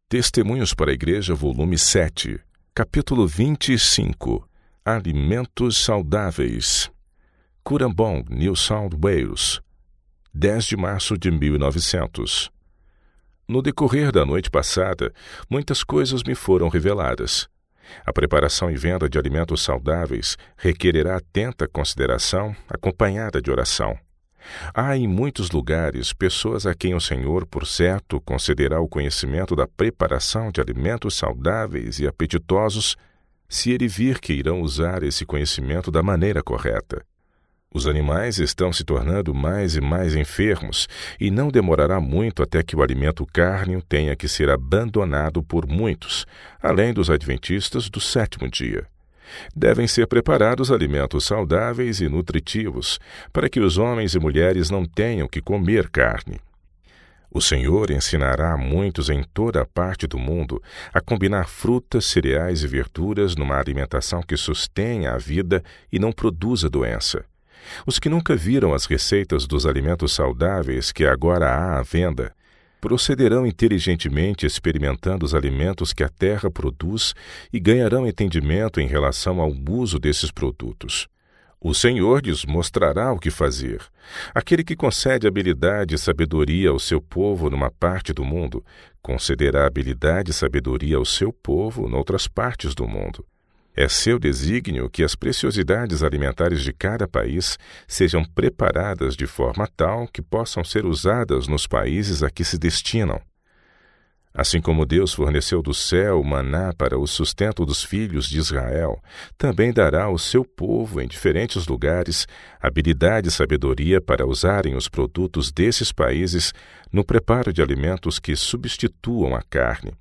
Testemunhos para a Igreja, volume 7, capítulo 25. Alimentos saudáveis. Currambong, New South Wales, 10 de março de 1900. No decorrer da noite passada, muitas coisas me foram reveladas. A preparação e venda de alimentos saudáveis requererá atenta consideração, acompanhada de oração. Há em muitos lugares pessoas a quem o Senhor, por certo, concederá o conhecimento da preparação de alimentos saudáveis e apetitosos, se ele vir que irão usar esse conhecimento da maneira correta. Os animais estão se tornando mais e mais enfermos, e não demorará muito até que o alimento cárneo tenha que ser abandonado por muitos, além dos adventistas do sétimo dia. Devem ser preparados alimentos saudáveis e nutritivos, para que os homens e mulheres não tenham que comer carne. O Senhor ensinará a muitos em toda a parte do mundo a combinar frutas, cereais e verduras numa alimentação que sustenha a vida e não produza doença. Os que nunca viram as receitas dos alimentos saudáveis que agora há à venda, procederão inteligentemente experimentando os alimentos que a terra produz e ganharão entendimento em relação ao uso desses produtos. O Senhor lhes mostrará o que fazer. Aquele que concede habilidade e sabedoria ao seu povo numa parte do mundo, concederá habilidade e sabedoria ao seu povo noutras partes do mundo. É seu desígnio que as preciosidades alimentares de cada país sejam preparadas de forma tal que possam ser usadas nos países a que se destinam. Assim como Deus forneceu do céu o maná para o sustento dos filhos de Israel, também dará ao seu povo em diferentes lugares habilidade e sabedoria para usarem os produtos desses países no preparo de alimentos que substituam a carne.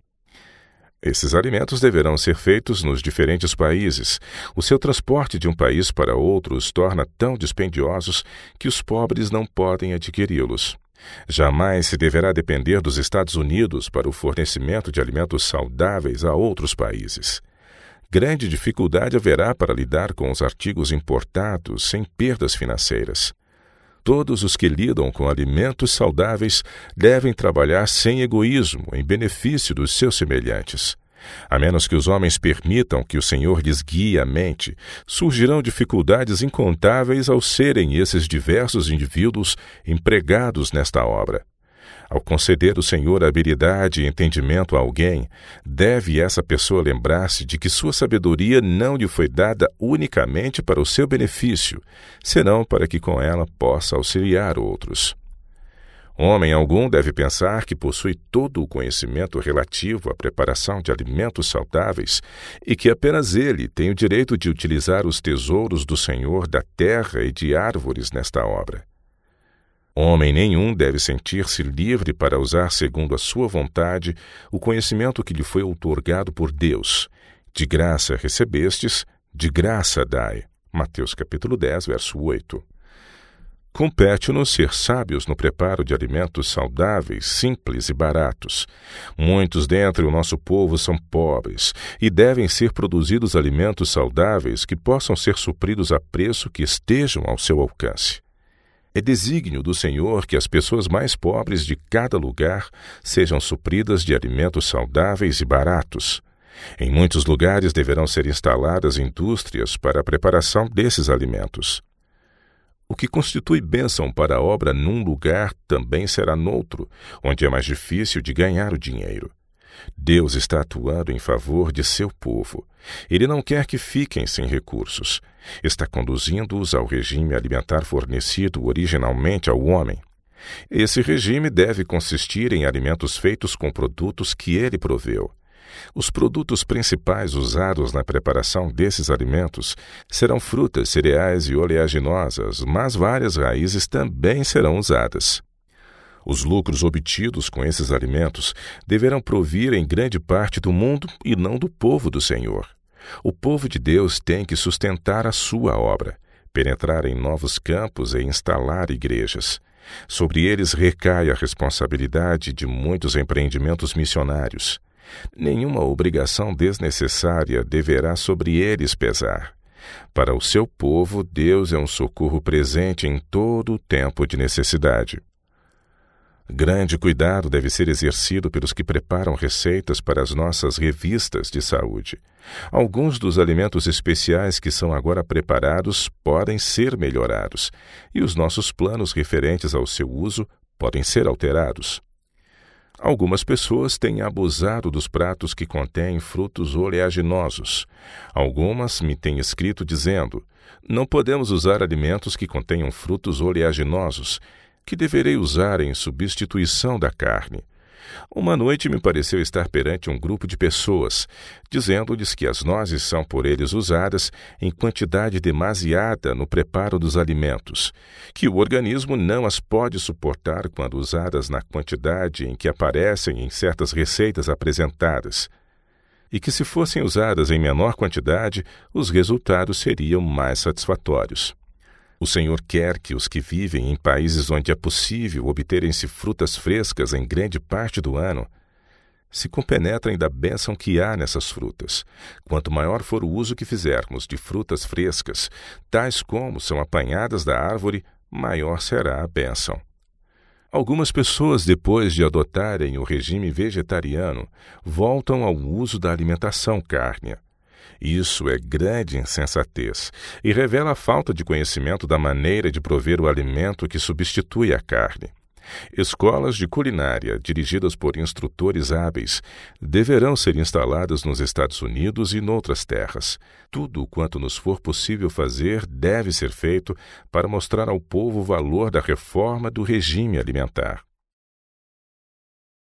Esses alimentos deverão ser feitos nos diferentes países. O seu transporte de um país para outro os torna tão dispendiosos que os pobres não podem adquiri-los. Jamais se deverá depender dos Estados Unidos para o fornecimento de alimentos saudáveis a outros países. Grande dificuldade haverá para lidar com os artigos importados sem perdas financeiras. Todos os que lidam com alimentos saudáveis devem trabalhar sem egoísmo, em benefício dos seus semelhantes. A menos que os homens permitam que o Senhor lhes guie a mente, surgirão dificuldades incontáveis ao serem esses diversos indivíduos empregados nesta obra. Ao conceder o Senhor habilidade e entendimento a alguém, deve essa pessoa lembrar-se de que sua sabedoria não lhe foi dada unicamente para o seu benefício, senão para que com ela possa auxiliar outros. Homem algum deve pensar que possui todo o conhecimento relativo à preparação de alimentos saudáveis e que apenas ele tem o direito de utilizar os tesouros do Senhor da terra e de árvores nesta obra. Homem nenhum deve sentir-se livre para usar segundo a sua vontade o conhecimento que lhe foi outorgado por Deus. De graça recebestes, de graça dai. Mateus capítulo 10, verso 8. Compete-nos ser sábios no preparo de alimentos saudáveis, simples e baratos. Muitos dentre o nosso povo são pobres e devem ser produzidos alimentos saudáveis que possam ser supridos a preço que estejam ao seu alcance. É desígnio do Senhor que as pessoas mais pobres de cada lugar sejam supridas de alimentos saudáveis e baratos. Em muitos lugares deverão ser instaladas indústrias para a preparação desses alimentos. O que constitui bênção para a obra num lugar também será noutro, onde é mais difícil de ganhar o dinheiro. Deus está atuando em favor de seu povo. Ele não quer que fiquem sem recursos. Está conduzindo-os ao regime alimentar fornecido originalmente ao homem. Esse regime deve consistir em alimentos feitos com produtos que ele proveu. Os produtos principais usados na preparação desses alimentos serão frutas, cereais e oleaginosas, mas várias raízes também serão usadas. Os lucros obtidos com esses alimentos deverão provir em grande parte do mundo e não do povo do Senhor. O povo de Deus tem que sustentar a sua obra, penetrar em novos campos e instalar igrejas. Sobre eles recai a responsabilidade de muitos empreendimentos missionários. Nenhuma obrigação desnecessária deverá sobre eles pesar. Para o seu povo, Deus é um socorro presente em todo o tempo de necessidade. Grande cuidado deve ser exercido pelos que preparam receitas para as nossas revistas de saúde. Alguns dos alimentos especiais que são agora preparados podem ser melhorados, e os nossos planos referentes ao seu uso podem ser alterados. Algumas pessoas têm abusado dos pratos que contêm frutos oleaginosos. Algumas me têm escrito dizendo: não podemos usar alimentos que contenham frutos oleaginosos, que deverei usar em substituição da carne. Uma noite me pareceu estar perante um grupo de pessoas, dizendo-lhes que as nozes são por eles usadas em quantidade demasiada no preparo dos alimentos, que o organismo não as pode suportar quando usadas na quantidade em que aparecem em certas receitas apresentadas, e que se fossem usadas em menor quantidade, os resultados seriam mais satisfatórios. O Senhor quer que os que vivem em países onde é possível obterem-se frutas frescas em grande parte do ano se compenetrem da bênção que há nessas frutas. Quanto maior for o uso que fizermos de frutas frescas, tais como são apanhadas da árvore, maior será a bênção. Algumas pessoas, depois de adotarem o regime vegetariano, voltam ao uso da alimentação cárnea. Isso é grande insensatez e revela a falta de conhecimento da maneira de prover o alimento que substitui a carne. Escolas de culinária, dirigidas por instrutores hábeis, deverão ser instaladas nos Estados Unidos e noutras terras. Tudo quanto nos for possível fazer deve ser feito para mostrar ao povo o valor da reforma do regime alimentar.